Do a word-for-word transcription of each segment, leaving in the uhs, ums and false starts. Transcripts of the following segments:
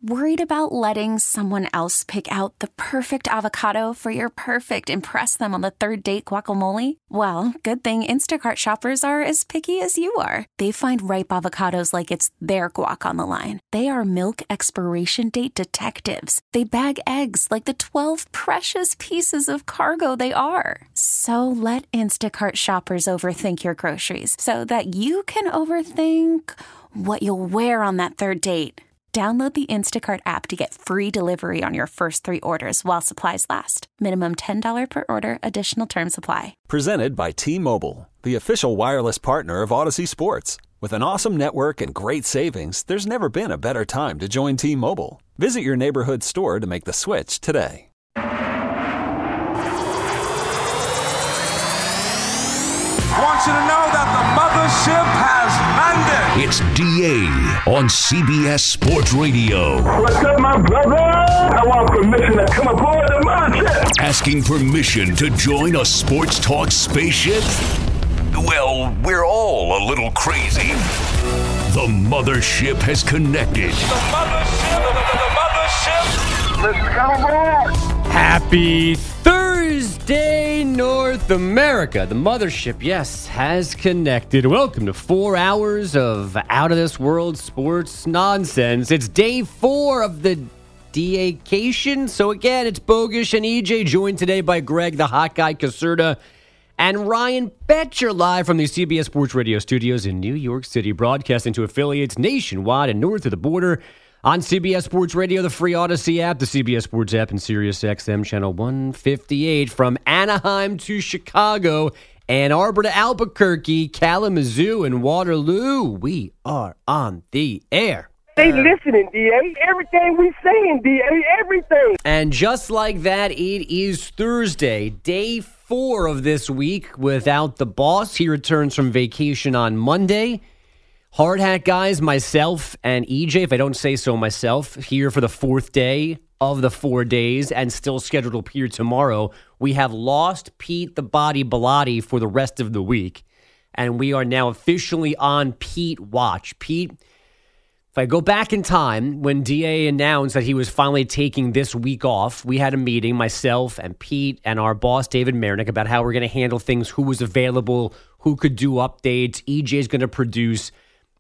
Worried about letting someone else pick out the perfect avocado for your perfect impress them on the third date guacamole? Well, good thing Instacart shoppers are as picky as you are. They find ripe avocados like it's their guac on the line. They are milk expiration date detectives. They bag eggs like the twelve precious pieces of cargo they are. So let Instacart shoppers overthink your groceries so that you can overthink what you'll wear on that third date. Download the Instacart app to get free delivery on your first three orders while supplies last. Minimum ten dollars per order. Additional terms apply. Presented by T-Mobile, the official wireless partner of Odyssey Sports. With an awesome network and great savings, there's never been a better time to join T-Mobile. Visit your neighborhood store to make the switch today. I want you to know that the mothership has landed. It's D A on C B S Sports Radio. What's up, my brother? I want permission to come aboard the mothership. Asking permission to join a sports talk spaceship? Well, we're all a little crazy. The mothership has connected. The mothership, the, the, the mothership. Let's come aboard. Happy Thursday, North America. The mothership, yes, has connected. Welcome to four hours of out-of-this-world sports nonsense. It's day four of the D-A-cation. So again, it's Bogusch and E J, joined today by Greg, the hot guy, Caserta, and Ryan Betcher, live from the C B S Sports Radio studios in New York City, broadcasting to affiliates nationwide and north of the border on C B S Sports Radio, the free Odyssey app, the C B S Sports app, and Sirius X M channel one fifty-eight. From Anaheim to Chicago, Ann Arbor to Albuquerque, Kalamazoo, and Waterloo, we are on the air. They listening, D A. Everything we saying, D A. Everything. And just like that, it is Thursday, day four of this week without the boss. He returns from vacation on Monday. Hard hat guys, myself and E J, if I don't say so myself, here for the fourth day of the four days and still scheduled to appear tomorrow. We have lost Pete the Body Bellotti for the rest of the week, and we are now officially on Pete watch. Pete, if I go back in time, when D A announced that he was finally taking this week off, we had a meeting, myself and Pete and our boss, David Marinick, about how we're going to handle things, who was available, who could do updates. E J's going to produce,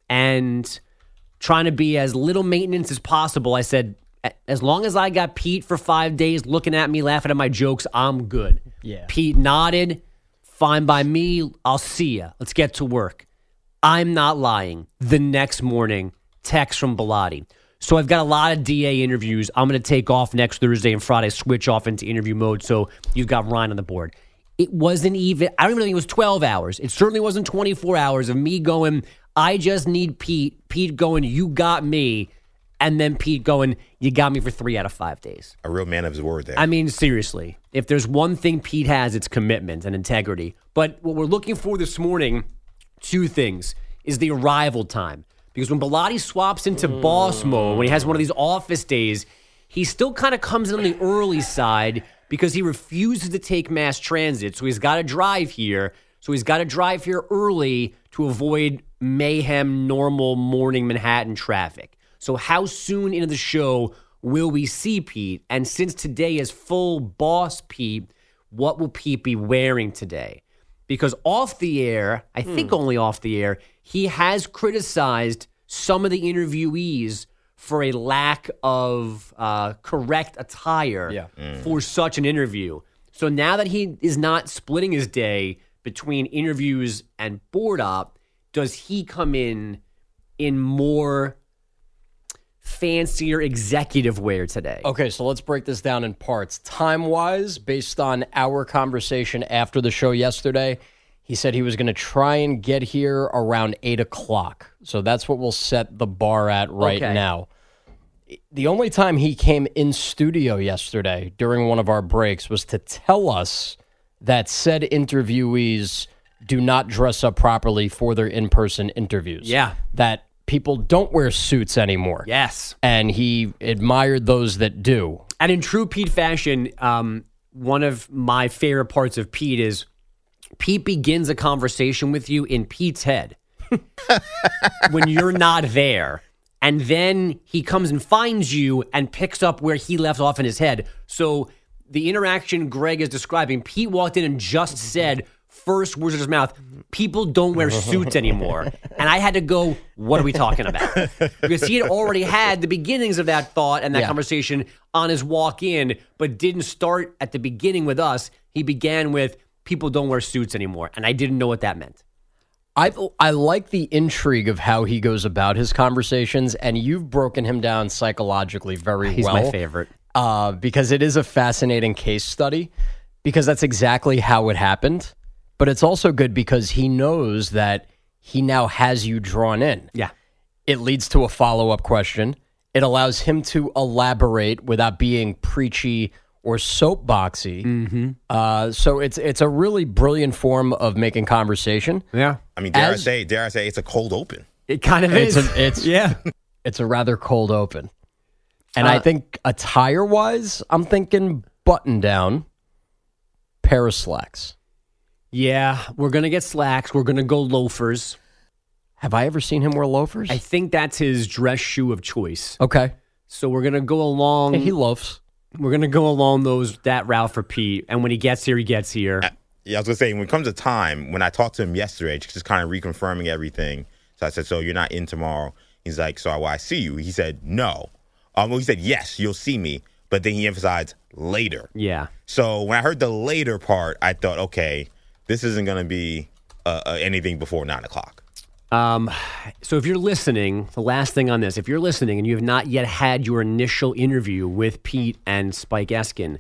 and trying to be as little maintenance as possible. I said, as long as I got Pete for five days looking at me, laughing at my jokes, I'm good. Yeah. Pete nodded. Fine by me. I'll see ya. Let's get to work. I'm not lying. The next morning, text from Bellotti. So I've got a lot of D A interviews. I'm going to take off next Thursday and Friday, switch off into interview mode. So you've got Ryan on the board. It wasn't even, I don't even think it was twelve hours. It certainly wasn't twenty-four hours of me going, I just need Pete. Pete going, you got me. And then Pete going, you got me for three out of five days. A real man of his word there. I mean, seriously, if there's one thing Pete has, it's commitment and integrity. But what we're looking for this morning, two things, is the arrival time. Because when Bellotti swaps into boss mode, when he has one of these office days, he still kind of comes in on the early side because he refuses to take mass transit. So he's got to drive here. So he's got to drive here early to avoid mayhem, normal morning Manhattan traffic. So how soon into the show will we see Pete? And since today is full boss Pete, what will Pete be wearing today? Because off the air, I think hmm. only off the air, he has criticized some of the interviewees for a lack of uh, correct attire yeah. mm. for such an interview. So now that he is not splitting his day between interviews and board op, does he come in in more fancier executive wear today? Okay, so let's break this down in parts. Time-wise, based on our conversation after the show yesterday, he said he was going to try and get here around eight o'clock. So that's what we'll set the bar at right okay. now. The only time he came in studio yesterday during one of our breaks was to tell us that said interviewees do not dress up properly for their in-person interviews. Yeah. That people don't wear suits anymore. Yes. And he admired those that do. And in true Pete fashion, um, one of my favorite parts of Pete is Pete begins a conversation with you in Pete's head when you're not there. And then he comes and finds you and picks up where he left off in his head. So the interaction Greg is describing, Pete walked in and just said, first words of his mouth, people don't wear suits anymore. And I had to go, what are we talking about? Because he had already had the beginnings of that thought and that yeah. conversation on his walk in, but didn't start at the beginning with us. He began with, people don't wear suits anymore. And I didn't know what that meant. I I like the intrigue of how he goes about his conversations, and you've broken him down psychologically very He's well. He's my favorite. Uh, because it is a fascinating case study, because that's exactly how it happened. But it's also good because he knows that he now has you drawn in. Yeah. It leads to a follow-up question. It allows him to elaborate without being preachy or soapboxy. Mm-hmm. Uh, so it's it's a really brilliant form of making conversation. Yeah. I mean, dare As, I say, dare I say, it's a cold open. It kind of it's is. A, it's yeah. It's a rather cold open. And uh, I think attire-wise, I'm thinking button-down, pair of slacks. Yeah, we're going to get slacks. We're going to go loafers. Have I ever seen him wear loafers? I think that's his dress shoe of choice. Okay. So we're going to go along. Yeah, he loafs. We're going to go along those that route for Pete. And when he gets here, he gets here. Uh, yeah, I was going to say, when it comes to time, when I talked to him yesterday, just kind of reconfirming everything. So I said, so you're not in tomorrow? He's like, so will I see you? He said, no. Um, well, he said, yes, you'll see me. But then he emphasized later. Yeah. So when I heard the later part, I thought, okay, this isn't going to be uh, uh, anything before nine o'clock. Um, so if you're listening, the last thing on this, if you're listening and you have not yet had your initial interview with Pete and Spike Eskin,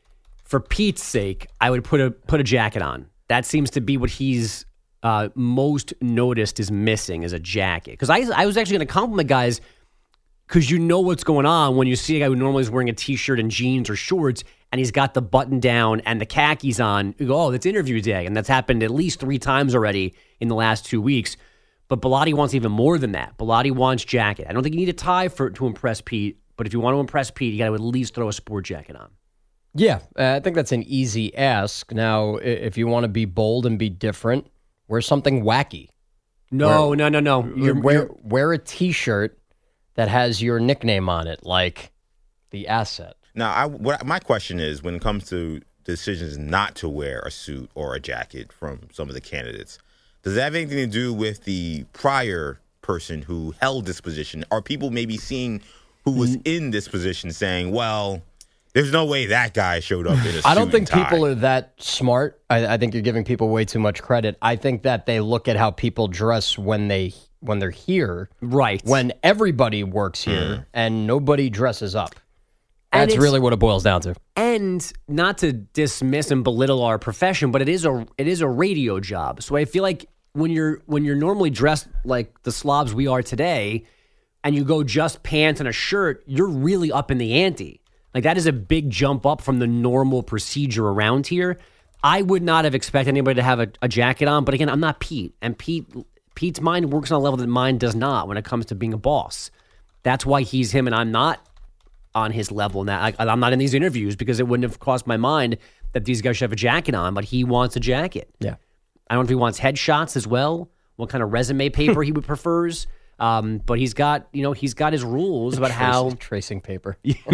for Pete's sake, I would put a put a jacket on. That seems to be what he's uh, most noticed is missing, is a jacket. Because I, I was actually going to compliment guys because you know what's going on when you see a guy who normally is wearing a T-shirt and jeans or shorts, and he's got the button down and the khakis on. You go, oh, that's interview day. And that's happened at least three times already in the last two weeks. But Bilotti wants even more than that. Bilotti wants jacket. I don't think you need a tie for to impress Pete, but if you want to impress Pete, you got to at least throw a sport jacket on. Yeah, uh, I think that's an easy ask. Now, if you want to be bold and be different, wear something wacky. No, wear, no, no, no. You're, wear, you're, wear a T-shirt that has your nickname on it, like the asset. Now, I, what my question is, when it comes to decisions not to wear a suit or a jacket from some of the candidates, does that have anything to do with the prior person who held this position? Are people maybe seeing who was in this position saying, well, there's no way that guy showed up in a suit I don't think and tie. people are that smart. I, I think you're giving people way too much credit. I think that they look at how people dress when they when they're here, right? When everybody works here mm. and nobody dresses up. And That's really what it boils down to. And not to dismiss and belittle our profession, but it is a it is a radio job. So I feel like when you're when you're normally dressed like the slobs we are today, and you go just pants and a shirt, you're really up in the ante. Like that is a big jump up from the normal procedure around here. I would not have expected anybody to have a, a jacket on, but again, I'm not Pete, and Pete Pete's mind works on a level that mine does not when it comes to being a boss. That's why he's him, and I'm not on his level. Now I, I'm not in these interviews because it wouldn't have crossed my mind that these guys should have a jacket on, but he wants a jacket. Yeah, I don't know if he wants headshots as well. What kind of resume paper he would prefers. Um, but he's got, you know, he's got his rules about tracing, how tracing paper.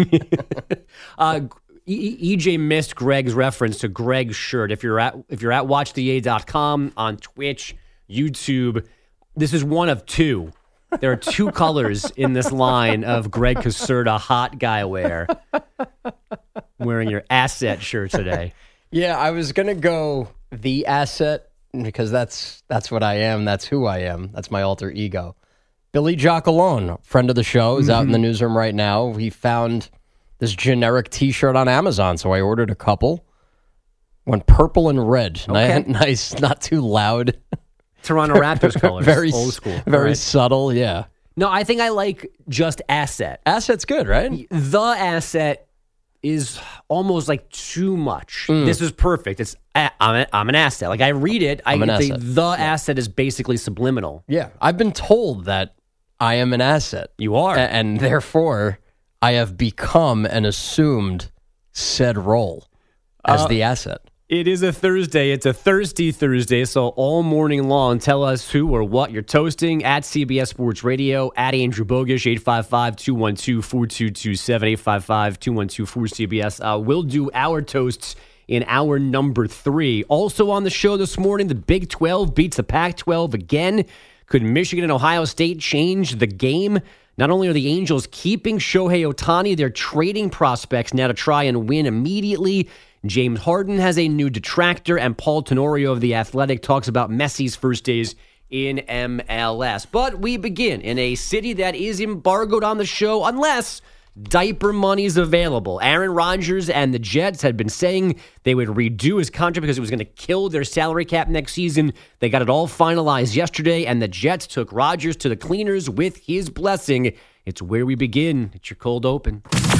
uh, E J missed Greg's reference to Greg's shirt. If you're at if you're at watch the a dot com on Twitch, YouTube, this is one of two. There are two colors in this line of Greg Caserta hot guy wear. Wearing your asset shirt today. Yeah, I was gonna go the asset because that's that's what I am. That's who I am. That's my alter ego. Billy Giacalone, friend of the show, is mm-hmm. out in the newsroom right now. He found this generic T-shirt on Amazon, so I ordered a couple. Went purple and red. Okay. Nice, nice, not too loud. Toronto Raptors colors. Very old school. Very right. subtle, yeah. No, I think I like just asset. Asset's good, right? The asset is almost like too much. Mm. This is perfect. It's I'm, a, I'm an asset. Like I read it, I I'm an think asset. the yeah. asset is basically subliminal. Yeah, I've been told that I am an asset. You are. A- and therefore, I have become and assumed said role as uh, the asset. It is a Thursday. It's a thirsty Thursday, so all morning long, tell us who or what you're toasting at C B S Sports Radio, at Andrew Bogish, eight five five, two one two, four two two seven, eight five five, two one two, four C B S. Uh, we'll do our toasts in hour number three. Also on the show this morning, the Big twelve beats the Pac twelve again. Could Michigan and Ohio State change the game? Not only are the Angels keeping Shohei Ohtani, they're trading prospects now to try and win immediately. James Harden has a new detractor, and Paul Tenorio of The Athletic talks about Messi's first days in M L S. But we begin in a city that is embargoed on the show unless diaper money's available. Aaron Rodgers and the Jets had been saying they would redo his contract because it was going to kill their salary cap next season. They got it all finalized yesterday, and the Jets took Rodgers to the cleaners with his blessing. It's where we begin. It's your cold open.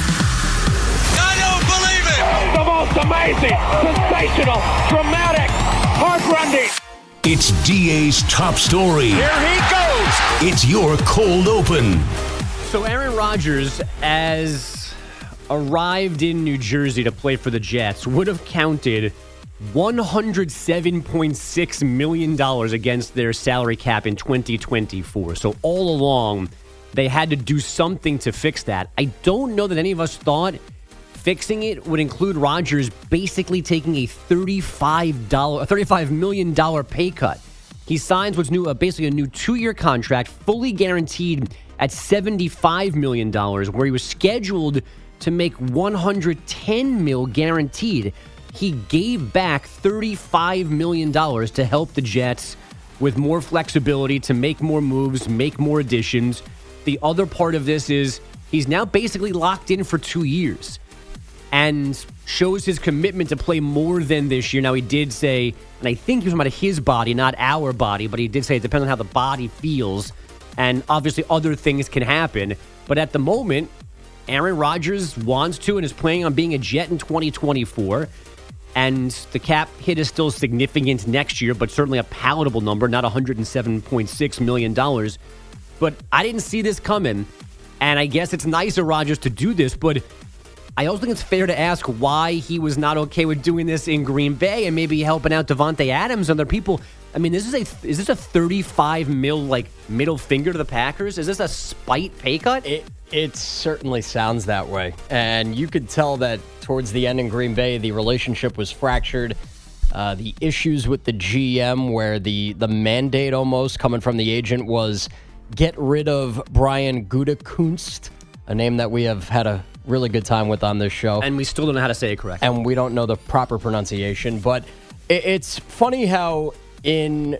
The most amazing, sensational, dramatic, heart-rending. It's D A's top story. Here he goes. It's your cold open. So Aaron Rodgers, as arrived in New Jersey to play for the Jets, would have counted one hundred seven point six million dollars against their salary cap in twenty twenty-four. So all along, they had to do something to fix that. I don't know that any of us thought fixing it would include Rodgers basically taking a thirty-five dollars, a thirty-five million dollars pay cut. He signs what's new, uh, basically a new two-year contract, fully guaranteed at seventy-five million dollars, where he was scheduled to make one hundred ten million dollars guaranteed. He gave back thirty-five million dollars to help the Jets with more flexibility to make more moves, make more additions. The other part of this is he's now basically locked in for two years. And shows his commitment to play more than this year. Now, he did say, and I think he was talking about his body, not our body, but he did say it depends on how the body feels. And obviously, other things can happen. But at the moment, Aaron Rodgers wants to and is planning on being a Jet in twenty twenty-four. And the cap hit is still significant next year, but certainly a palatable number, not one hundred seven point six million dollars. But I didn't see this coming. And I guess it's nice of Rodgers to do this, but I also think it's fair to ask why he was not okay with doing this in Green Bay and maybe helping out Devontae Adams and other people. I mean, this is a is this a thirty-five mil like middle finger to the Packers? Is this a spite pay cut? It it certainly sounds that way, and you could tell that towards the end in Green Bay, the relationship was fractured. Uh, the issues with the G M, where the the mandate almost coming from the agent was get rid of Brian Gutekunst, a name that we have had a really good time with on this show. And we still don't know how to say it correctly. And we don't know the proper pronunciation. But it, it's funny how in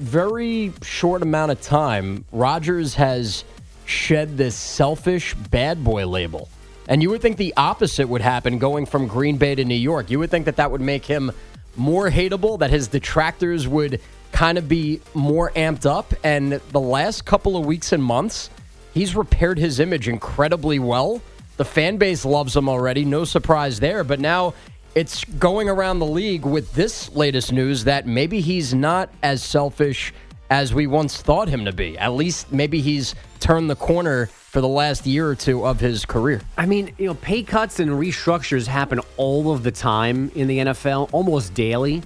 very short amount of time, Rodgers has shed this selfish bad boy label. And you would think the opposite would happen going from Green Bay to New York. You would think that that would make him more hateable, that his detractors would kind of be more amped up. And the last couple of weeks and months, he's repaired his image incredibly well. The fan base loves him already. No surprise there. But now it's going around the league with this latest news that maybe he's not as selfish as we once thought him to be. At least maybe he's turned the corner for the last year or two of his career. I mean, you know, pay cuts and restructures happen all of the time in the N F L, almost daily.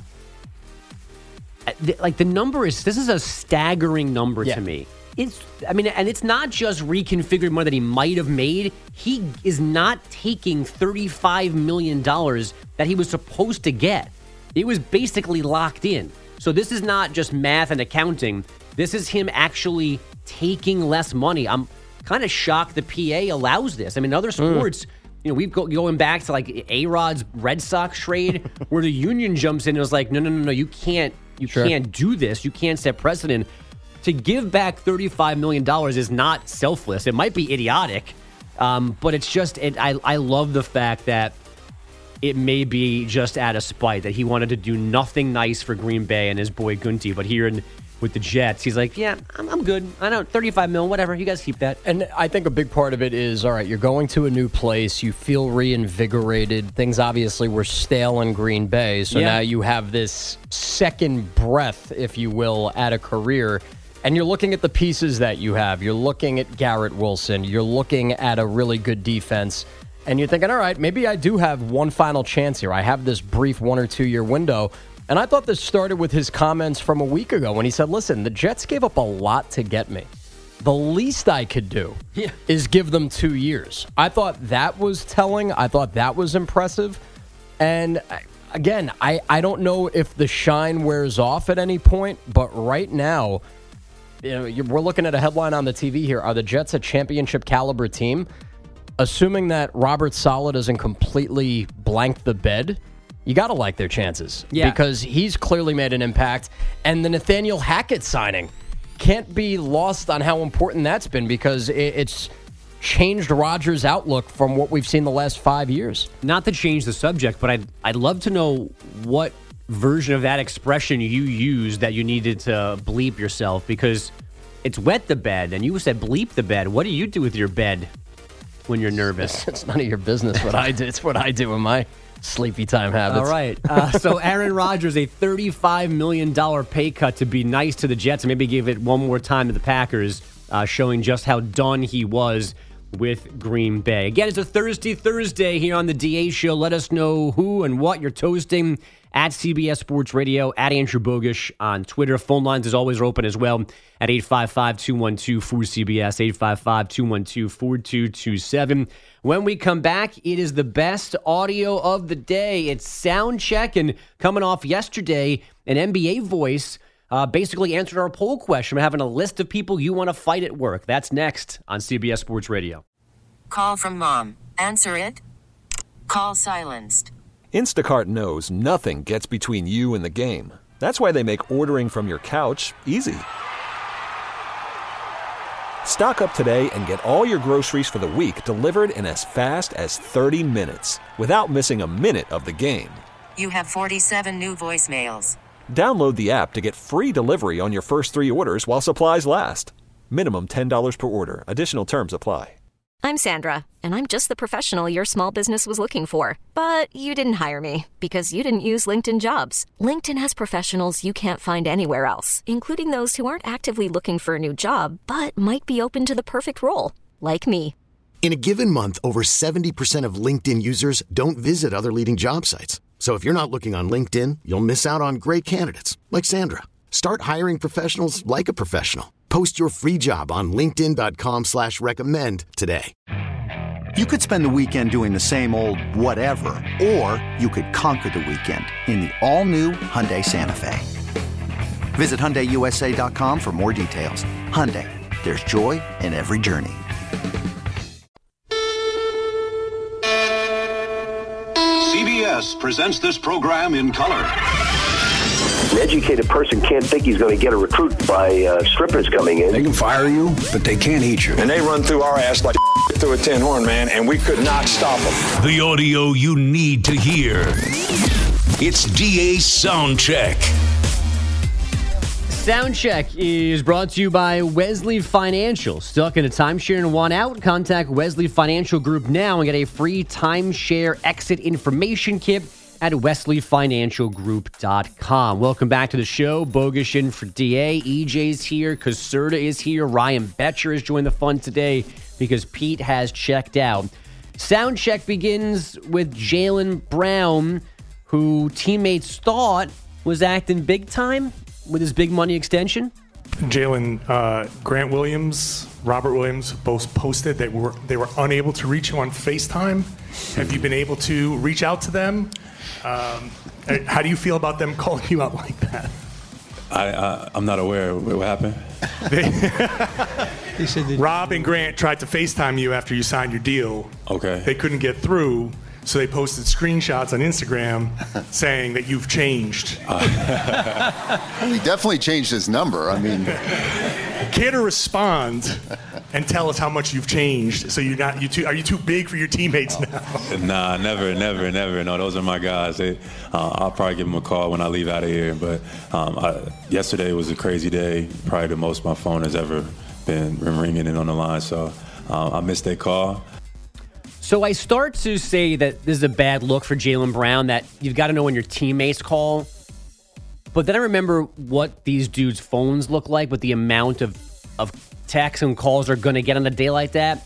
Like, the number is, this is a staggering number yeah. to me. It's, I mean, and it's not just reconfiguring money that he might have made. He is not taking thirty-five million dollars that he was supposed to get. It was basically locked in. So this is not just math and accounting. This is him actually taking less money. I'm kind of shocked the P A allows this. I mean, in other sports, mm. you know, we've go, going back to like A-Rod's Red Sox trade where the union jumps in and was like, no, no, no, no, you can't, you sure. can't do this. You can't set precedent. To give back thirty-five million dollars is not selfless. It might be idiotic, um, but it's just, it, I, I love the fact that it may be just out of spite, that he wanted to do nothing nice for Green Bay and his boy Gunty, but here in, with the Jets, he's like, yeah, I'm, I'm good. I know, thirty-five mil, whatever. You guys keep that. And I think a big part of it is, all right, you're going to a new place. You feel reinvigorated. Things obviously were stale in Green Bay, so yeah. now you have this second breath, if you will, at a career. And you're looking at the pieces that you have. You're looking at Garrett Wilson. You're looking at a really good defense. and you're thinking, all right, maybe I do have one final chance here. I have this brief one or two year window. And I thought this started with his comments from a week ago when he said, listen, the Jets gave up a lot to get me. The least I could do yeah. is give them two years. I thought that was telling. I thought that was impressive. And again, I, I don't know if the shine wears off at any point, but right now, you know, we're looking at a headline on the T V here. Are the Jets a championship caliber team? Assuming that Robert Saleh doesn't completely blank the bed, you got to like their chances. Yeah. Because he's clearly made an impact. And the Nathaniel Hackett signing can't be lost on how important that's been because it's changed Rodgers' outlook from what we've seen the last five years. Not to change the subject, but I'd, I'd love to know what version of that expression you used that you needed to bleep yourself because it's wet the bed, and you said bleep the bed. What do you do with your bed when you're nervous? It's none of your business what I do. It's what I do in my sleepy time habits. All right. Uh, so Aaron Rodgers, a thirty-five million dollars pay cut to be nice to the Jets and maybe give it one more time to the Packers, uh, showing just how done he was with Green Bay. Again, it's a Thursday Thursday here on the D A Show. Let us know who and what you're toasting at C B S Sports Radio, at Andrew Bogusch on Twitter. Phone lines, as always, are open as well at eight five five, two one two, four C B S, eight five five, two one two, four two two seven. When we come back, it is the best audio of the day. It's sound check, and coming off yesterday, an N B A voice uh, basically answered our poll question. We're having a list of people you want to fight at work. That's next on C B S Sports Radio. Call from mom. Answer it. Call silenced. Instacart knows nothing gets between you and the game. That's why they make ordering from your couch easy. Stock up today and get all your groceries for the week delivered in as fast as thirty minutes without missing a minute of the game. You have forty-seven new voicemails. Download the app to get free delivery on your first three orders while supplies last. Minimum ten dollars per order. Additional terms apply. I'm Sandra, and I'm just the professional your small business was looking for. But you didn't hire me because you didn't use LinkedIn Jobs. LinkedIn has professionals you can't find anywhere else, including those who aren't actively looking for a new job, but might be open to the perfect role, like me. In a given month, over seventy percent of LinkedIn users don't visit other leading job sites. So if you're not looking on LinkedIn, you'll miss out on great candidates, like Sandra. Start hiring professionals like a professional. Post your free job on linkedin dot com slash recommend today. You could spend the weekend doing the same old whatever, or you could conquer the weekend in the all-new Hyundai Santa Fe. Visit Hyundai U S A dot com for more details. Hyundai, there's joy in every journey. C B S presents this program in color. An educated person can't think he's going to get a recruit by uh, strippers coming in. They can fire you, but they can't eat you. And they run through our ass like through a tin horn, man, and we could not stop them. The audio you need to hear. It's D A Soundcheck. Soundcheck is brought to you by Wesley Financial. Stuck in a timeshare and want out? Contact Wesley Financial Group now and get a free timeshare exit information kit at wesley financial group dot com. Welcome back to the show. Bogusch in for D A. E J's here. Caserta is here. Ryan Betcher has joined the fun today because Pete has checked out. Sound check begins with Jaylen Brown, who teammates thought was acting big time with his big money extension. Jaylen, uh, Grant Williams, Robert Williams both posted that were they were unable to reach you on FaceTime. Have you been able to reach out to them? Um, how do you feel about them calling you out like that? I, uh, I'm not aware. What happened? They said Rob and Grant tried to FaceTime you after you signed your deal. Okay. They couldn't get through, so they posted screenshots on Instagram saying that you've changed. Well, he definitely changed his number. I mean, care to respond and tell us how much you've changed? So you're not you too? Are you too big for your teammates now? Nah, never, never, never. No, those are my guys. They, uh, I'll probably give them a call when I leave out of here. But um, I, yesterday was a crazy day. Probably the most my phone has ever been ringing in on the line. So uh, I missed their call. So I start to say that this is a bad look for Jaylen Brown, that you've got to know when your teammates call. But then I remember what these dudes' phones look like with the amount of, of texts and calls they're going to get on a day like that.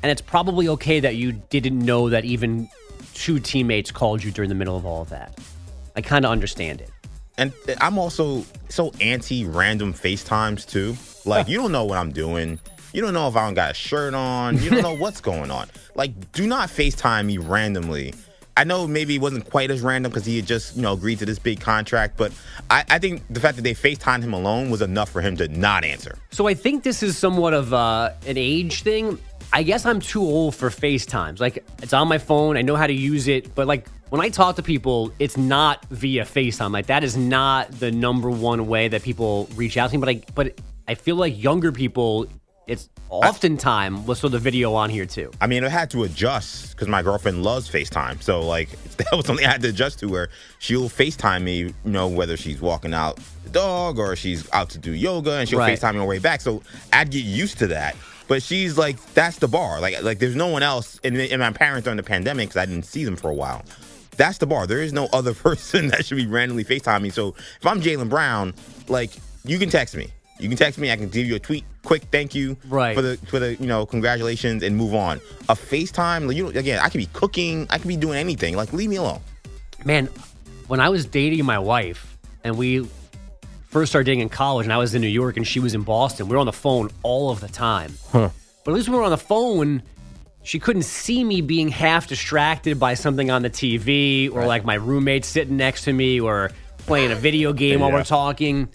And it's probably okay that you didn't know that even two teammates called you during the middle of all of that. I kind of understand it. And I'm also so anti-random FaceTimes, too. Like, you don't know what I'm doing. You don't know if I don't got a shirt on. You don't know what's going on. Like, do not FaceTime me randomly. I know maybe it wasn't quite as random because he had just, you know, agreed to this big contract. But I, I think the fact that they FaceTimed him alone was enough for him to not answer. So I think this is somewhat of uh, an age thing. I guess I'm too old for FaceTimes. Like, it's on my phone. I know how to use it. But, like, when I talk to people, it's not via FaceTime. Like, that is not the number one way that people reach out to me. But I, but I feel like younger people, it's oftentimes let's throw the video on here, too. I mean, I had to adjust because my girlfriend loves FaceTime. So, like, that was something I had to adjust to where she'll FaceTime me, you know, whether she's walking out the dog or she's out to do yoga, and she'll Right. FaceTime me on the way back. So I'd get used to that. But she's like, that's the bar. Like, like there's no one else. And, and my parents during the pandemic, because I didn't see them for a while. That's the bar. There is no other person that should be randomly FaceTiming me. So if I'm Jaylen Brown, like, you can text me. You can text me. I can give you a tweet, quick thank you right. for the for the you know congratulations, and move on. A FaceTime, like, you know, again, I could be cooking, I could be doing anything. Like, leave me alone. Man, when I was dating my wife and we first started dating in college, and I was in New York and she was in Boston, we were on the phone all of the time. Huh. But at least when we were on the phone, she couldn't see me being half distracted by something on the T V or Right. like my roommate sitting next to me or playing a video game while Yeah. we're talking.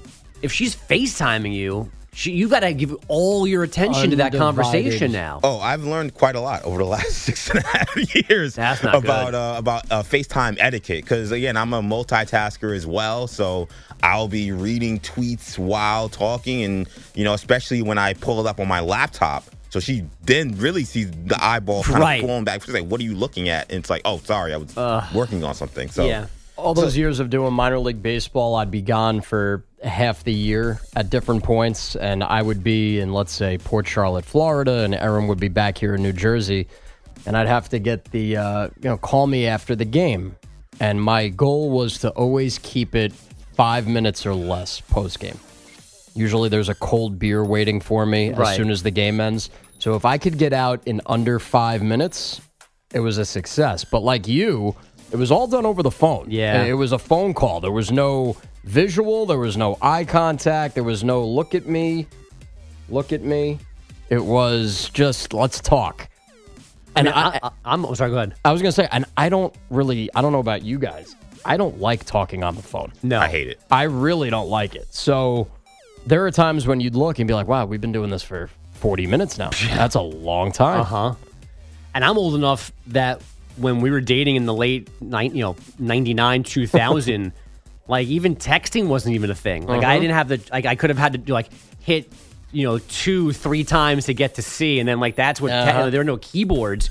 If she's FaceTiming you, she, you got to give all your attention to that Undivided. conversation now. Oh, I've learned quite a lot over the last six and a half years That's not about good. uh, about uh, FaceTime etiquette. Because again, I'm a multitasker as well, so I'll be reading tweets while talking, and you know, especially when I pull it up on my laptop. So she then really sees the eyeball kind Right. of pulling back. She's like, "What are you looking at?" And it's like, "Oh, sorry, I was Uh, working on something." So yeah. All those years of doing minor league baseball, I'd be gone for half the year at different points, and I would be in, let's say, Port Charlotte, Florida, and Aaron would be back here in New Jersey, and I'd have to get the, uh, you know, call me after the game. And my goal was to always keep it five minutes or less post-game. Usually there's a cold beer waiting for me as Right. soon as the game ends. So if I could get out in under five minutes, it was a success. But like you, it was all done over the phone. Yeah. It was a phone call. There was no visual. There was no eye contact. There was no look at me. Look at me. It was just, let's talk. And And I, I, I, I'm oh, sorry, go ahead. I was going to say, and I don't really, I don't know about you guys. I don't like talking on the phone. No. I hate it. I really don't like it. So there are times when you'd look and be like, wow, we've been doing this for forty minutes now. That's a long time. Uh huh. And I'm old enough that when we were dating in the late, nine, you know, ninety-nine, two thousand, like even texting wasn't even a thing. Like I Uh-huh. didn't have the, like I could have had to do like hit, you know, two, three times to get to see. And then like that's what, te- Uh-huh. there were no keyboards.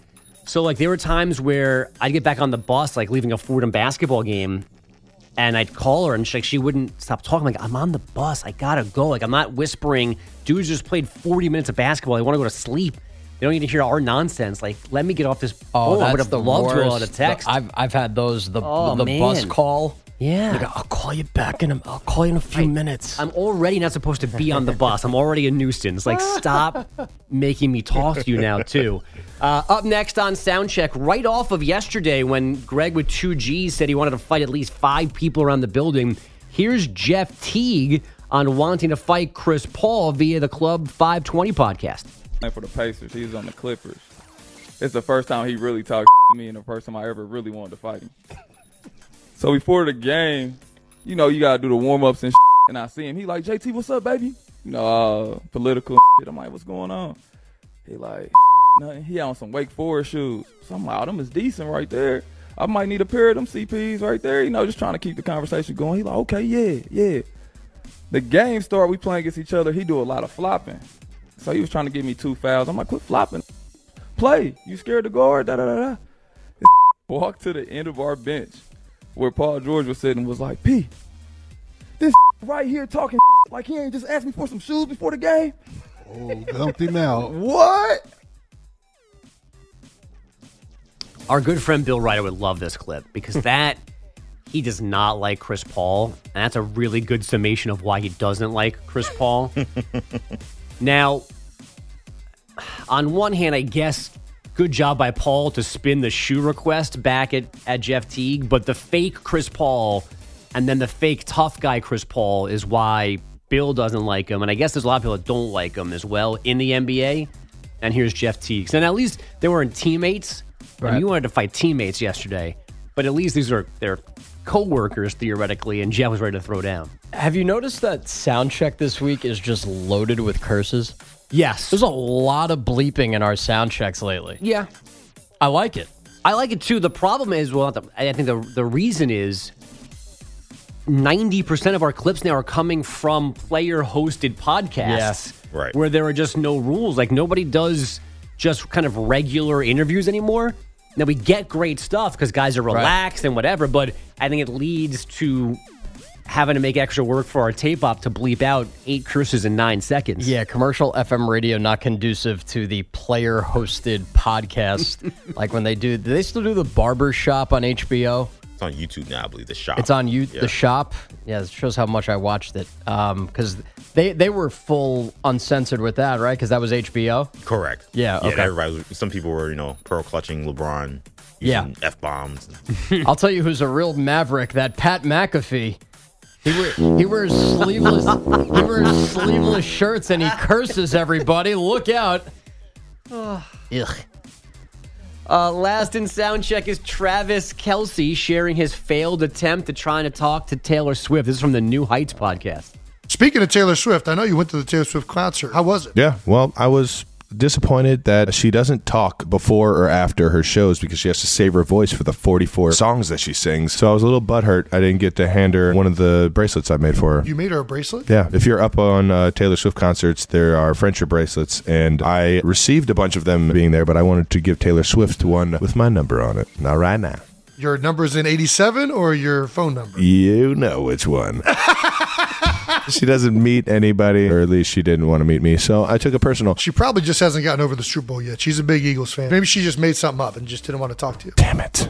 So like there were times where I'd get back on the bus, like leaving a Fordham basketball game, and I'd call her and she, like, she wouldn't stop talking. Like, I'm on the bus. I gotta go. Like, I'm not whispering. Dudes just played forty minutes of basketball. They want to go to sleep. They don't need to hear our nonsense. Like, let me get off this Oh, phone. I would that's have the loved to worst. have a text. I've I've had those the Oh, the man. bus call. Yeah. Like, I'll call you back in a I'll call you in a few minutes. I'm already not supposed to be on the bus. I'm already a nuisance. Like, stop making me talk to you now, too. Uh, up next on Soundcheck, right off of yesterday when Greg with two G's said he wanted to fight at least five people around the building, here's Jeff Teague on wanting to fight Chris Paul via the Club five twenty podcast. For the Pacers, he was on the Clippers. It's the first time he really talked to me and the first time I ever really wanted to fight him. So before the game, you know, you got to do the warm-ups and shit, and I see him. He like, J T, what's up, baby? You know, uh, political and shit. I'm like, what's going on? He like, nothing. He on some Wake Forest shoes. So I'm like, oh, them is decent right there. I might need a pair of them C Ps right there. You know, just trying to keep the conversation going. He like, okay, yeah, yeah. The game start, we playing against each other. He do a lot of flopping. So he was trying to give me two fouls. I'm like, quit flopping. Play. You scared to guard? Da da da da. Walked to the end of our bench where Paul George was sitting and was like, P, this right here talking like he ain't just asked me for some shoes before the game. Oh, dumped him out. What? Our good friend Bill Ryder would love this clip because that, he does not like Chris Paul. And that's a really good summation of why he doesn't like Chris Paul. Now, on one hand, I guess good job by Paul to spin the shoe request back at, at Jeff Teague, but the fake Chris Paul and then the fake tough guy Chris Paul is why Bill doesn't like him. And I guess there's a lot of people that don't like him as well in the N B A. And here's Jeff Teague. And at least they weren't teammates. Right. And you wanted to fight teammates yesterday, but at least these are their co-workers theoretically, and Jeff was ready to throw down. Have you noticed that sound check this week is just loaded with curses? Yes. There's a lot of bleeping in our sound checks lately. Yeah. I like it. I like it too. The problem is, well, the, I think the the reason is ninety percent of our clips now are coming from player-hosted podcasts. Yes. Right. Where there are just no rules. Like, nobody does just kind of regular interviews anymore. Now, we get great stuff because guys are relaxed right. and whatever, but I think it leads to having to make extra work for our tape op to bleep out eight curses in nine seconds. Yeah, commercial F M radio not conducive to the player-hosted podcast. Like when they do, do they still do the Barber Shop on H B O? It's on YouTube now, I believe, The Shop. It's on you, yeah. The Shop. Yeah, it shows how much I watched it. Because um, they, they were full uncensored with that, right? Because that was H B O? Correct. Yeah, yeah okay. Everybody was, some people were, you know, pearl-clutching LeBron, yeah. using F-bombs. I'll tell you who's a real maverick, that Pat McAfee. He, wear, he wears sleeveless he wears sleeveless shirts and he curses everybody. Look out. Ugh. Uh, last in sound check is Travis Kelce sharing his failed attempt at trying to talk to Taylor Swift. This is from the New Heights podcast. Speaking of Taylor Swift, I know you went to the Taylor Swift concert. How was it? Yeah, well, I was disappointed that she doesn't talk before or after her shows because she has to save her voice for the forty-four songs that she sings. So I was a little butthurt I didn't get to hand her one of the bracelets I made for her. You made her a bracelet? Yeah. If you're up on uh, Taylor Swift concerts, there are friendship bracelets, and I received a bunch of them being there, but I wanted to give Taylor Swift one with my number on it. Not right now. Your number's in eighty-seven or your phone number? You know which one. She doesn't meet anybody, or at least she didn't want to meet me, so I took it personal. She probably just hasn't gotten over the Super Bowl yet. She's a big Eagles fan. Maybe she just made something up and just didn't want to talk to you. Damn it.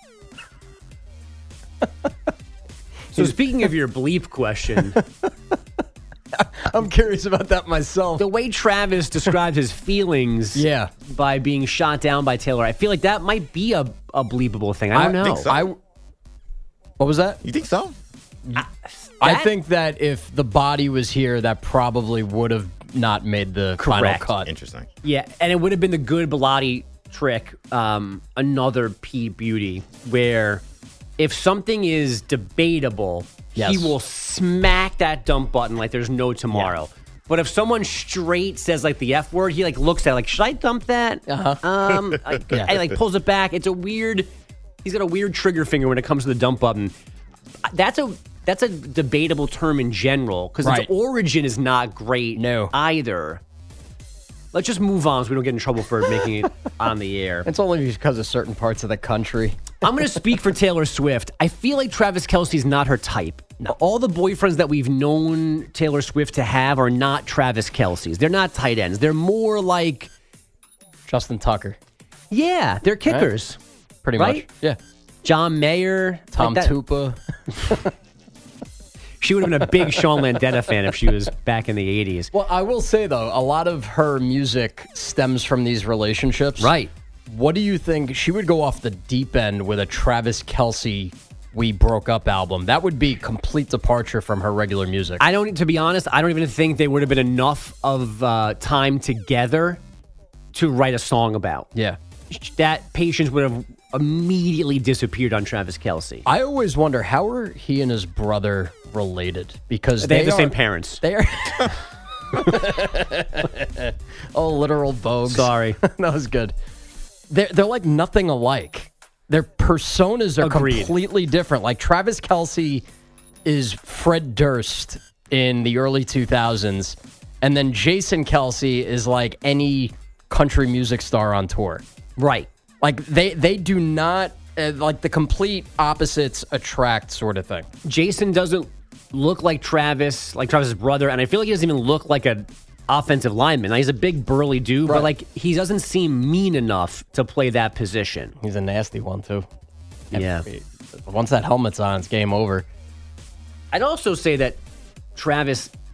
So speaking of your bleep question, I'm curious about that myself. The way Travis described his feelings yeah. by being shot down by Taylor, I feel like that might be a, a bleepable thing. I don't I know. Think so. I, what was that? You think so? I, I think that if the body was here, that probably would have not made the Correct. final cut. Interesting. Yeah, and it would have been the good Bilotti trick, um, another P. Beauty, where if something is debatable, yes. he will smack that dump button like there's no tomorrow. Yeah. But if someone straight says like the F word, he like looks at it like, should I dump that? Uh-huh. Um, I, yeah. I like pulls it back. It's a weird. He's got a weird trigger finger when it comes to the dump button. That's a that's a debatable term in general because right. its origin is not great no. either. Let's just move on so we don't get in trouble for making it on the air. It's only because of certain parts of the country. I'm going to speak for Taylor Swift. I feel like Travis Kelce's not her type. No. All the boyfriends that we've known Taylor Swift to have are not Travis Kelce's. They're not tight ends. They're more like Justin Tucker. Yeah, they're kickers. Right. Pretty right? much. Yeah. John Mayer. Tom like Tupa. She would have been a big Sean Landeta fan if she was back in the eighties. Well, I will say, though, a lot of her music stems from these relationships. Right. What do you think? She would go off the deep end with a Travis Kelce We Broke Up album. That would be complete departure from her regular music. I don't, to be honest, I don't even think they would have been enough of uh, time together to write a song about. Yeah. That patience would have immediately disappeared on Travis Kelce. I always wonder, how are he and his brother related? Because they, they have the are, same parents. They are. Oh, literal Vogue. Sorry. That was good. They're, they're like nothing alike. Their personas are Agreed. completely different. Like Travis Kelce is Fred Durst in the early two thousands, and then Jason Kelce is like any country music star on tour. Right. Like they, they do not, uh, like the complete opposites attract sort of thing. Jason doesn't look like Travis, like Travis's brother, and I feel like he doesn't even look like an offensive lineman. Like, he's a big burly dude, right. but like he doesn't seem mean enough to play that position. He's a nasty one too. Yeah. Once that helmet's on, it's game over. I'd also say that Travis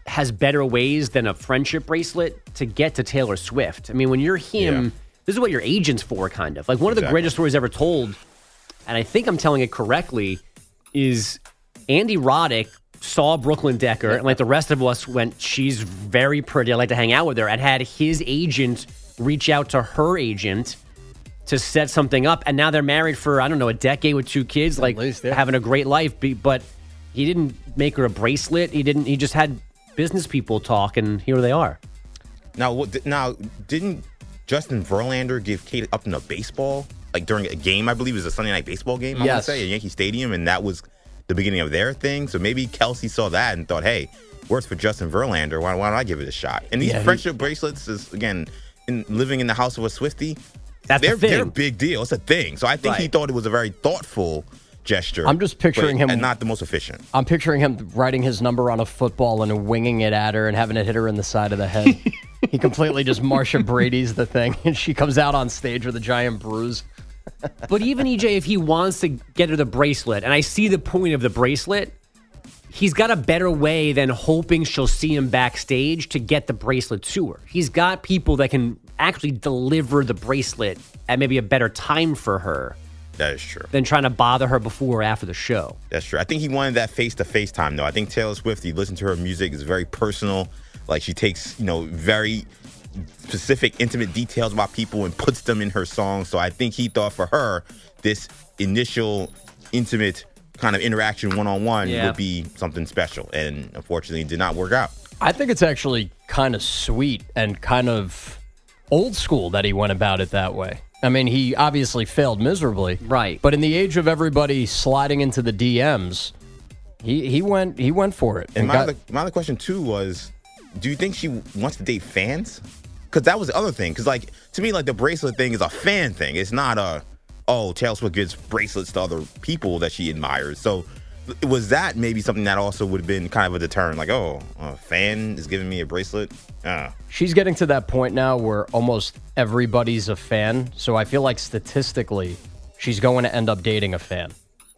has better ways than a friendship bracelet to get to Taylor Swift. I mean, when you're him, yeah. this is what your agent's for, kind of. Like, one of the exactly. greatest stories ever told, and I think I'm telling it correctly, is Andy Roddick saw Brooklyn Decker, and like the rest of us went, she's very pretty, I like to hang out with her, and had his agent reach out to her agent to set something up, and now they're married for, I don't know, a decade with two kids, At like least, yeah. having a great life, but he didn't make her a bracelet, he didn't, he just had business people talk, and here they are. Now, what, now didn't Justin Verlander give Kate Upton a baseball, like during a game, I believe it was a Sunday night baseball game, I yes. want to say, at Yankee Stadium, and that was the beginning of their thing? So maybe Kelsey saw that and thought, hey, works for Justin Verlander, why, why don't I give it a shot? And these yeah, friendship he, bracelets is, again, in living in the house of a Swiftie, that's they're, the thing. they're a big deal. It's a thing. So I think right. he thought it was a very thoughtful gesture. I'm just picturing but, him. And not the most efficient. I'm picturing him writing his number on a football and winging it at her and having it hit her in the side of the head. He completely just Marsha Brady's the thing, and she comes out on stage with a giant bruise. But even E J, if he wants to get her the bracelet, and I see the point of the bracelet, he's got a better way than hoping she'll see him backstage to get the bracelet to her. He's got people that can actually deliver the bracelet at maybe a better time for her. That is true. Than trying to bother her before or after the show. That's true. I think he wanted that face-to-face time, though. I think Taylor Swift, you listen to her music, is very personal. Like, she takes, you know, very specific, intimate details about people and puts them in her songs. So I think he thought for her, this initial intimate kind of interaction one-on-one yeah. would be something special. And unfortunately, it did not work out. I think it's actually kind of sweet and kind of old school that he went about it that way. I mean, he obviously failed miserably. Right. But in the age of everybody sliding into the D Ms, he, he went he went for it. And, and my, got, other, my other question, too, was, do you think she wants to date fans? Because that was the other thing. Because, like, to me, like, the bracelet thing is a fan thing. It's not a, oh, Taylor Swift gives bracelets to other people that she admires. So was that maybe something that also would have been kind of a deterrent? Like, oh, a fan is giving me a bracelet? Uh. She's getting to that point now where almost everybody's a fan. So I feel like statistically, she's going to end up dating a fan.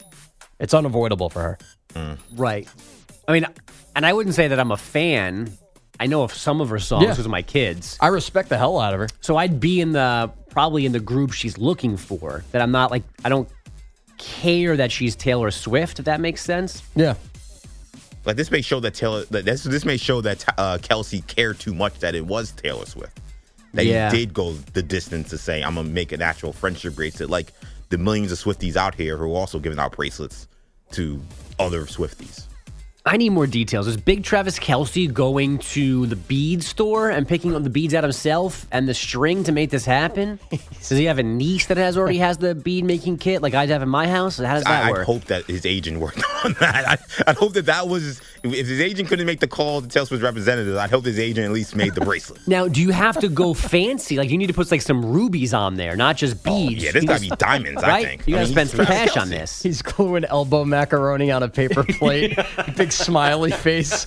It's unavoidable for her. Mm. Right. I mean, and I wouldn't say that I'm a fan. I know of some of her songs because yeah. of my kids. I respect the hell out of her. So I'd be in the, probably in the group she's looking for. That I'm not like, I don't care that she's Taylor Swift, if that makes sense. Yeah. Like, this may show that Taylor, that this, this may show that uh, Kelsey cared too much that it was Taylor Swift. That yeah. he did go the distance to say, I'm going to make an actual friendship bracelet, like the millions of Swifties out here who are also giving out bracelets to other Swifties. I need more details. Is Big Travis Kelce going to the bead store and picking up the beads out himself and the string to make this happen? Does he have a niece that has already has the bead making kit like I have in my house? How does that I, work? I hope that his agent worked on that. I, I hope that that was, if his agent couldn't make the call to Taylor Swift's representative, I'd hope his agent at least made the bracelet. Now, do you have to go fancy? Like, you need to put like some rubies on there, not just beads. Oh, yeah, there's got to be diamonds, right? I think. You got to I mean, spend some cash on this. He's gluing elbow macaroni on a paper plate. Big smiley face.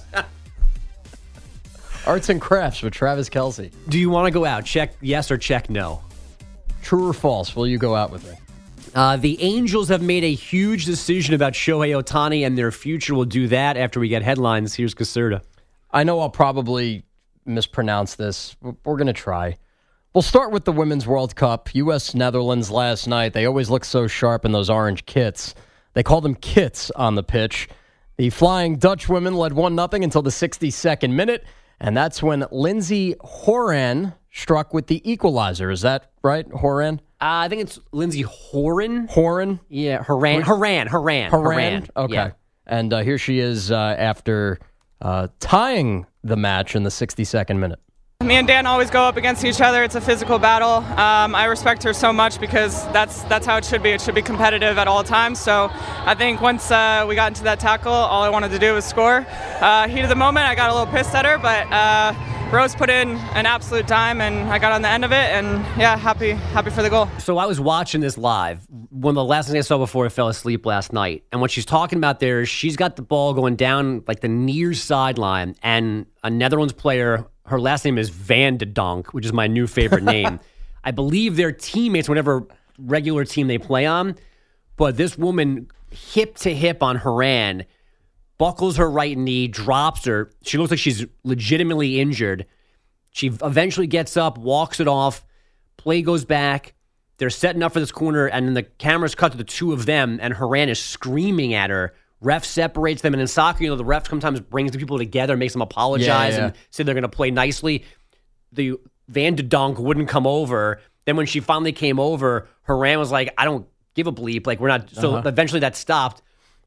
Arts and crafts with Travis Kelce. Do you want to go out? Check yes or check no. True or false? Will you go out with me? Uh, the Angels have made a huge decision about Shohei Ohtani and their future. We'll do that after we get headlines. Here's Caserta. I know I'll probably mispronounce this. We're going to try. We'll start with the Women's World Cup. U S Netherlands last night. They always look so sharp in those orange kits. They call them kits on the pitch. The Flying Dutch women led one nothing until the sixty-second minute, and that's when Lindsey Horan struck with the equalizer. Is that right, Horan? Uh, I think it's Lindsey Horan. Horan? Yeah, Horan. Horan. Horan. Horan. Okay. Yeah. And uh, here she is uh, after uh, tying the match in the sixty-second minute. Me and Dan always go up against each other. It's a physical battle. Um, I respect her so much because that's that's how it should be. It should be competitive at all times. So I think once uh, we got into that tackle, all I wanted to do was score. Uh, heat of the moment, I got a little pissed at her, but uh, Rose put in an absolute dime, and I got on the end of it, and yeah, happy happy for the goal. So I was watching this live. One of the last things I saw before I fell asleep last night, and what she's talking about there is she's got the ball going down like the near sideline, and a Netherlands player, her last name is Van de Donk, which is my new favorite name. I believe they're teammates, whatever regular team they play on. But this woman, hip to hip on Horan, buckles her right knee, drops her. She looks like she's legitimately injured. She eventually gets up, walks it off. Play goes back. They're setting up for this corner, and then the camera's cut to the two of them, and Horan is screaming at her. Ref separates them, and in soccer, you know, the ref sometimes brings the people together, makes them apologize, yeah, yeah. and say they're going to play nicely. The Van de Donk wouldn't come over. Then when she finally came over, Horan was like, I don't give a bleep. Like, we're not. So uh-huh. eventually that stopped.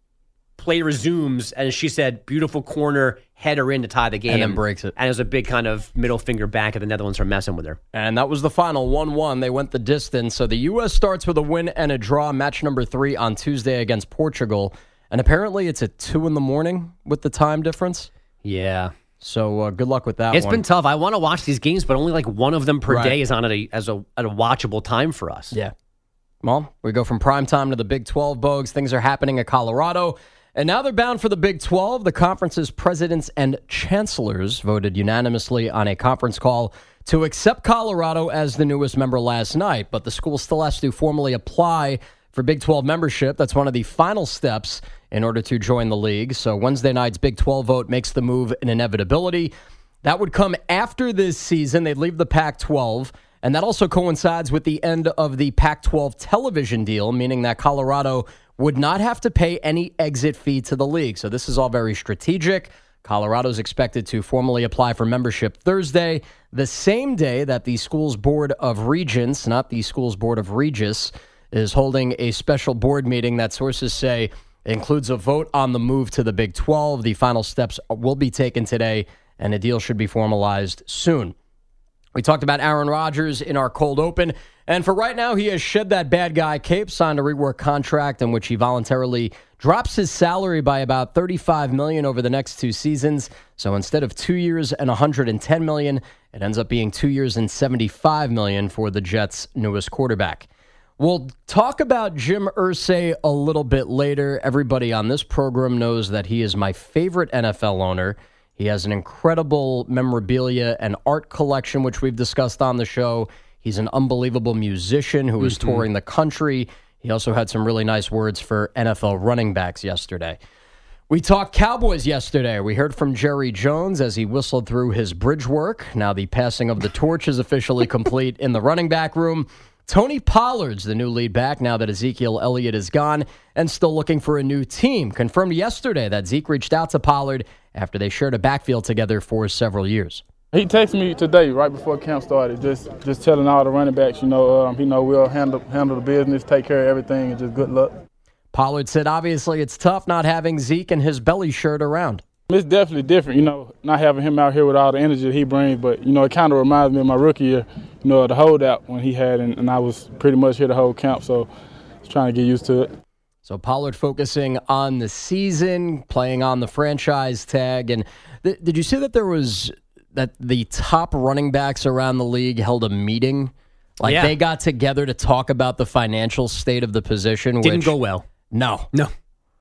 Play resumes, and she said, beautiful corner, header in to tie the game. And then breaks it. And it was a big kind of middle finger back at the Netherlands for messing with her. And that was the final one one. They went the distance. So the U S starts with a win and a draw. Match number three on Tuesday against Portugal. And apparently it's at two in the morning with the time difference. Yeah. So uh, good luck with that It's one. been tough. I want to watch these games, but only like one of them per Right. day is on at a, as a, at a watchable time for us. Yeah. Well, we go from prime time to the Big twelve, Bogues. Things are happening at Colorado. And now they're bound for the Big twelve. The conference's presidents and chancellors voted unanimously on a conference call to accept Colorado as the newest member last night. But the school still has to formally apply for Big twelve membership. That's one of the final steps in order to join the league. So Wednesday night's Big twelve vote makes the move an inevitability. That would come after this season. They'd leave the Pac twelve. And that also coincides with the end of the Pac twelve television deal, meaning that Colorado would not have to pay any exit fee to the league. So this is all very strategic. Colorado's expected to formally apply for membership Thursday, the same day that the school's Board of Regents, not the school's Board of Regis, is holding a special board meeting that sources say includes a vote on the move to the Big twelve. The final steps will be taken today, and a deal should be formalized soon. We talked about Aaron Rodgers in our cold open, and for right now, he has shed that bad guy cape, signed a rework contract in which he voluntarily drops his salary by about thirty-five million dollars over the next two seasons. So instead of two years and one hundred ten million dollars, it ends up being two years and seventy-five million dollars for the Jets' newest quarterback. We'll talk about Jim Irsay a little bit later. Everybody on this program knows that he is my favorite N F L owner. He has an incredible memorabilia and art collection, which we've discussed on the show. He's an unbelievable musician who is mm-hmm. touring the country. He also had some really nice words for N F L running backs yesterday. We talked Cowboys yesterday. We heard from Jerry Jones as he whistled through his bridge work. Now the passing of the torch is officially complete in the running back room. Tony Pollard's the new lead back now that Ezekiel Elliott is gone and still looking for a new team. Confirmed yesterday that Zeke reached out to Pollard after they shared a backfield together for several years. He texted me today, right before camp started, just just telling all the running backs, you know, um, you know, we'll handle handle the business, take care of everything, and just good luck. Pollard said, obviously, it's tough not having Zeke and his belly shirt around. It's definitely different, you know, not having him out here with all the energy that he brings, but, you know, it kind of reminds me of my rookie year, you know, the holdout when he had, and, and I was pretty much here the whole camp, so I was trying to get used to it. So Pollard focusing on the season, playing on the franchise tag. And th- did you see that there was that the top running backs around the league held a meeting? Like yeah. they got together to talk about the financial state of the position. Didn't which, go well. No. No.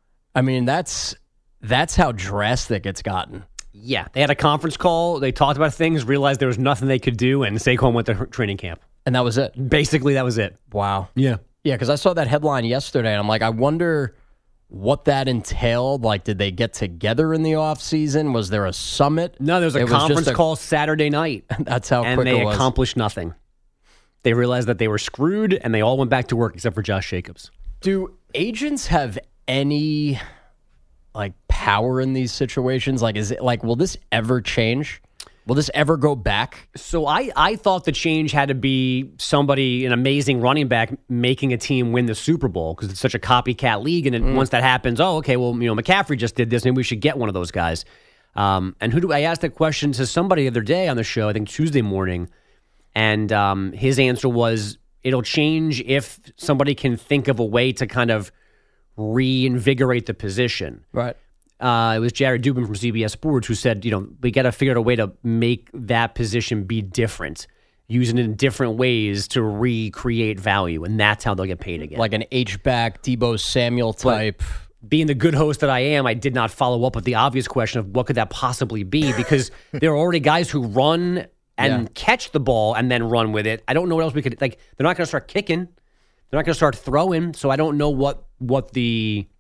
I mean, that's that's how drastic it's gotten. Yeah. They had a conference call. They talked about things, realized there was nothing they could do, and Saquon went to training camp. And that was it? Basically, that was it. Wow. Yeah. Yeah, because I saw that headline yesterday, and I'm like, I wonder what that entailed. Like, did they get together in the offseason? Was there a summit? No, there was a it conference was a, call Saturday night. That's how and quick it was. And they accomplished nothing. They realized that they were screwed, and they all went back to work except for Josh Jacobs. Do agents have any, like, power in these situations? Like, is it like, will this ever change? Will this ever go back? So I, I thought the change had to be somebody, an amazing running back, making a team win the Super Bowl because it's such a copycat league. And then mm. once that happens, oh, okay, well, you know, McCaffrey just did this. Maybe we should get one of those guys. Um, and who do I asked that question to somebody the other day on the show, I think Tuesday morning. And um, his answer was, it'll change if somebody can think of a way to kind of reinvigorate the position. Right. Uh, it was Jared Dubin from C B S Sports who said, you know, we got to figure out a way to make that position be different, using it in different ways to recreate value, and that's how they'll get paid again. Like an H-back, Deebo Samuel type. But being the good host that I am, I did not follow up with the obvious question of what could that possibly be, because there are already guys who run and yeah. catch the ball and then run with it. I don't know what else we could, like, they're not going to start kicking. They're not going to start throwing, so I don't know what what the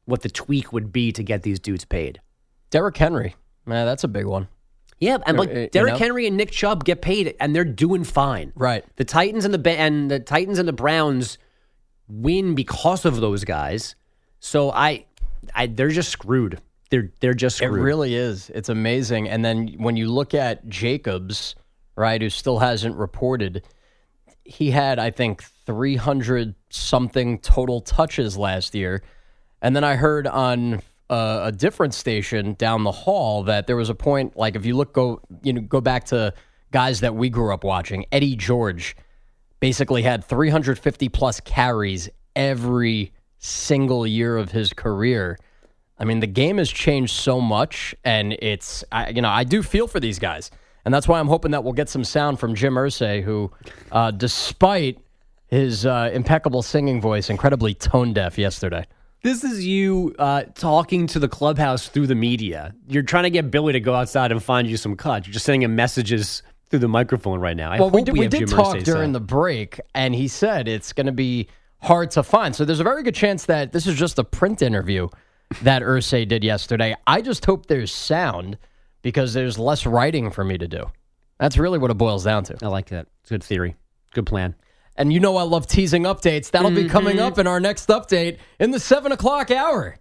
what the tweak would be to get these dudes paid. Derrick Henry, man, that's a big one. Yeah, and like You Derrick know? Henry and Nick Chubb get paid, and they're doing fine. Right. The Titans and the Ba- and the Titans and the Browns win because of those guys. So I, I they're just screwed. They're they're just screwed. It really is. It's amazing. And then when you look at Jacobs, right, who still hasn't reported, he had, I think, three hundred something total touches last year. And then I heard on uh, a different station down the hall that there was a point, like if you look, go, you know, go back to guys that we grew up watching, Eddie George basically had three hundred fifty plus carries every single year of his career. I mean, the game has changed so much, and it's, I, you know, I do feel for these guys. And that's why I'm hoping that we'll get some sound from Jim Irsay, who, uh, despite his uh, impeccable singing voice, incredibly tone deaf yesterday. This is you uh, talking to the clubhouse through the media. You're trying to get Billy to go outside and find you some cuts. You're just sending him messages through the microphone right now. I well, hope we did, we, we have did Jim talk Irsay during sound. the break, and he said it's going to be hard to find. So there's a very good chance that this is just a print interview that Irsay did yesterday. I just hope there's sound because there's less writing for me to do. That's really what it boils down to. I like that. It's a good theory. Good plan. And you know I love teasing updates. That'll Mm-hmm. be coming up in our next update in the seven o'clock hour.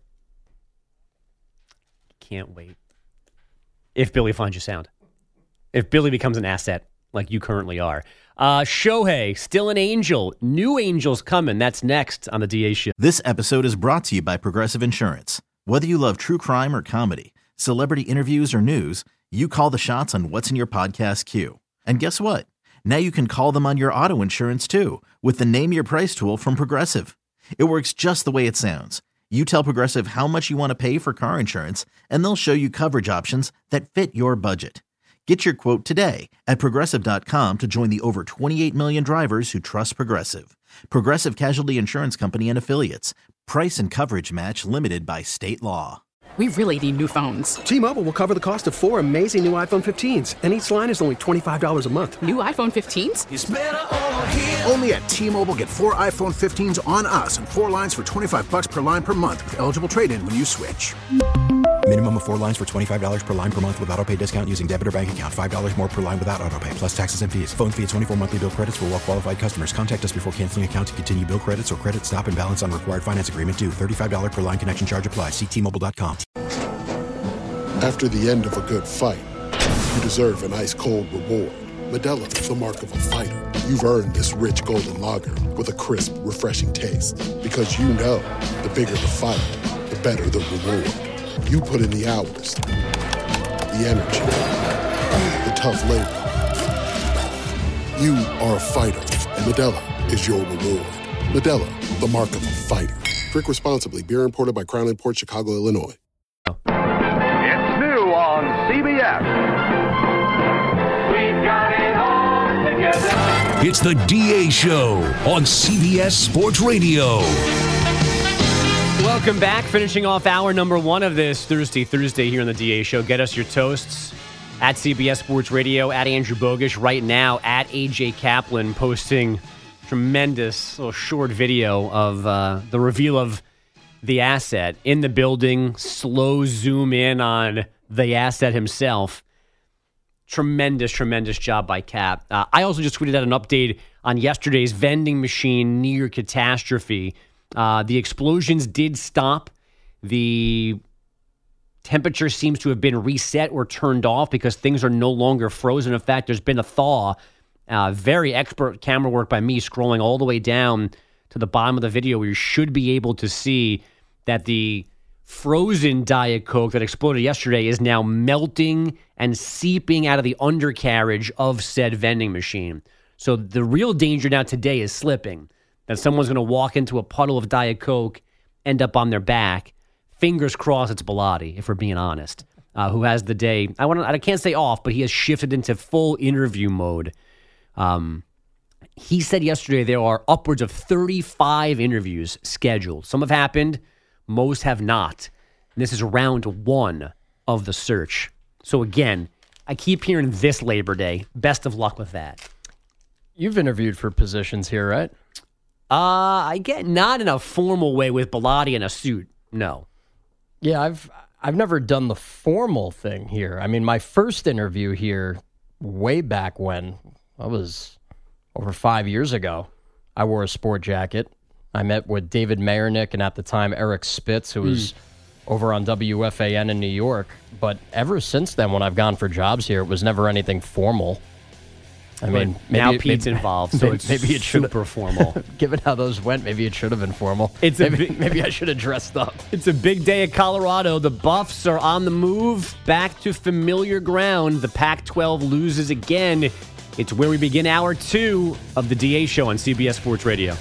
Can't wait. If Billy finds you sound. If Billy becomes an asset like you currently are. Uh, Shohei, still an Angel. New Angels coming. That's next on the D A Show. This episode is brought to you by Progressive Insurance. Whether you love true crime or comedy, celebrity interviews or news, you call the shots on what's in your podcast queue. And guess what? Now you can call them on your auto insurance too with the Name Your Price tool from Progressive. It works just the way it sounds. You tell Progressive how much you want to pay for car insurance, and they'll show you coverage options that fit your budget. Get your quote today at Progressive dot com to join the over twenty-eight million drivers who trust Progressive. Progressive Casualty Insurance Company and Affiliates. Price and coverage match limited by state law. We really need new phones. T-Mobile will cover the cost of four amazing new iPhone fifteens, and each line is only twenty-five dollars a month. New iPhone fifteens? It's better over here. Only at T-Mobile, get four iPhone fifteens on us and four lines for twenty-five bucks per line per month with eligible trade-in when you switch. Minimum of four lines for twenty-five dollars per line per month with autopay discount using debit or bank account. five dollars more per line without autopay, plus taxes and fees. Phone fee at twenty-four monthly bill credits for well-qualified customers. Contact us before canceling account to continue bill credits or credit stop and balance on required finance agreement due. thirty-five dollars per line connection charge applies. See T Mobile dot com. After the end of a good fight, you deserve an ice-cold reward. Modelo is the mark of a fighter. You've earned this rich golden lager with a crisp, refreshing taste. Because you know, the bigger the fight, the better the reward. You put in the hours, the energy, the tough labor. You are a fighter, and Modelo is your reward. Modelo, the mark of a fighter. Drink responsibly. Beer imported by Crown Imports, Chicago, Illinois. It's new on C B S. We've got it all together. It's the D A Show on C B S Sports Radio. Welcome back. Finishing off hour number one of this Thursday Thursday here on the D A Show. Get us your toasts at C B S Sports Radio, at Andrew Bogish. Right now, at A J Kaplan, posting tremendous little short video of uh, the reveal of the asset in the building. Slow zoom in on the asset himself. Tremendous, tremendous job by Cap. Uh, I also just tweeted out an update on yesterday's vending machine near catastrophe. Uh, the explosions did stop. The temperature seems to have been reset or turned off because things are no longer frozen. In fact, there's been a thaw. Uh, very expert camera work by me, scrolling all the way down to the bottom of the video where you should be able to see that the frozen Diet Coke that exploded yesterday is now melting and seeping out of the undercarriage of said vending machine. So the real danger now today is slipping. That someone's going to walk into a puddle of Diet Coke, end up on their back. Fingers crossed it's Bilotti, if we're being honest, uh, who has the day. I want I can't say off, but he has shifted into full interview mode. Um, he said yesterday there are upwards of thirty-five interviews scheduled. Some have happened, most have not. And this is round one of the search. So again, I keep hearing this Labor Day. Best of luck with that. You've interviewed for positions here, right? Uh, I get not in a formal way with Bilotti in a suit. No. Yeah, I've I've never done the formal thing here. I mean, my first interview here, way back when, I was over five years ago, I wore a sport jacket. I met with David Mayernick and at the time Eric Spitz, who was mm. over on W F A N in New York. But ever since then, when I've gone for jobs here, it was never anything formal. I mean, but maybe, now maybe, Pete's involved, so maybe, it's maybe it super formal. Given how those went, maybe it should have been formal. It's maybe, a big, maybe I should have dressed up. It's a big day at Colorado. The Buffs are on the move, back to familiar ground. The Pac twelve loses again. It's where we begin hour two of the D A Show on C B S Sports Radio.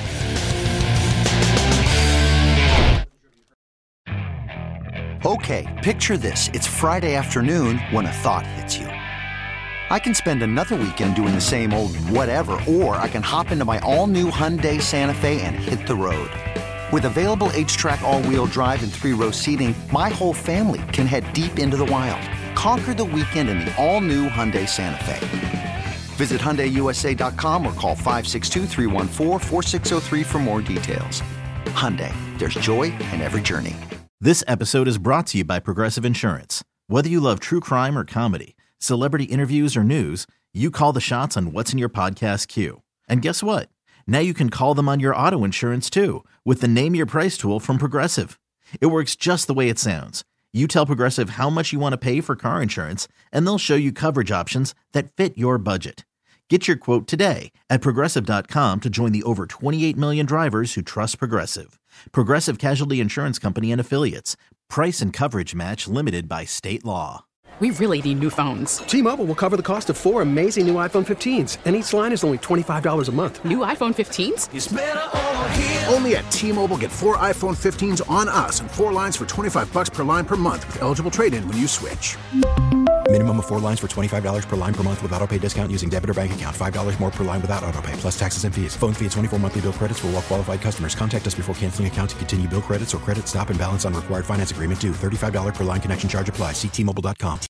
Okay, picture this. It's Friday afternoon when a thought hits you. I can spend another weekend doing the same old whatever, or I can hop into my all-new Hyundai Santa Fe and hit the road. With available H-Track all-wheel drive and three-row seating, my whole family can head deep into the wild. Conquer the weekend in the all-new Hyundai Santa Fe. Visit Hyundai U S A dot com or call five six two, three one four, four six zero three for more details. Hyundai, there's joy in every journey. This episode is brought to you by Progressive Insurance. Whether you love true crime or comedy, celebrity interviews or news, you call the shots on what's in your podcast queue. And guess what? Now you can call them on your auto insurance too with the Name Your Price tool from Progressive. It works just the way it sounds. You tell Progressive how much you want to pay for car insurance, and they'll show you coverage options that fit your budget. Get your quote today at Progressive dot com to join the over twenty-eight million drivers who trust Progressive. Progressive Casualty Insurance Company and Affiliates. Price and coverage match limited by state law. We really need new phones. T-Mobile will cover the cost of four amazing new iPhone fifteens, and each line is only twenty-five dollars a month. New iPhone fifteens? It's better over here. Only at T-Mobile, get four iPhone fifteens on us and four lines for twenty-five bucks per line per month with eligible trade-in when you switch. Minimum of four lines for twenty-five dollars per line per month with autopay discount using debit or bank account. five dollars more per line without autopay, plus taxes and fees. Phone fee at twenty-four monthly bill credits for well-qualified customers. Contact us before canceling account to continue bill credits or credit stop and balance on required finance agreement due. thirty-five dollars per line connection charge applies. See T Mobile dot com.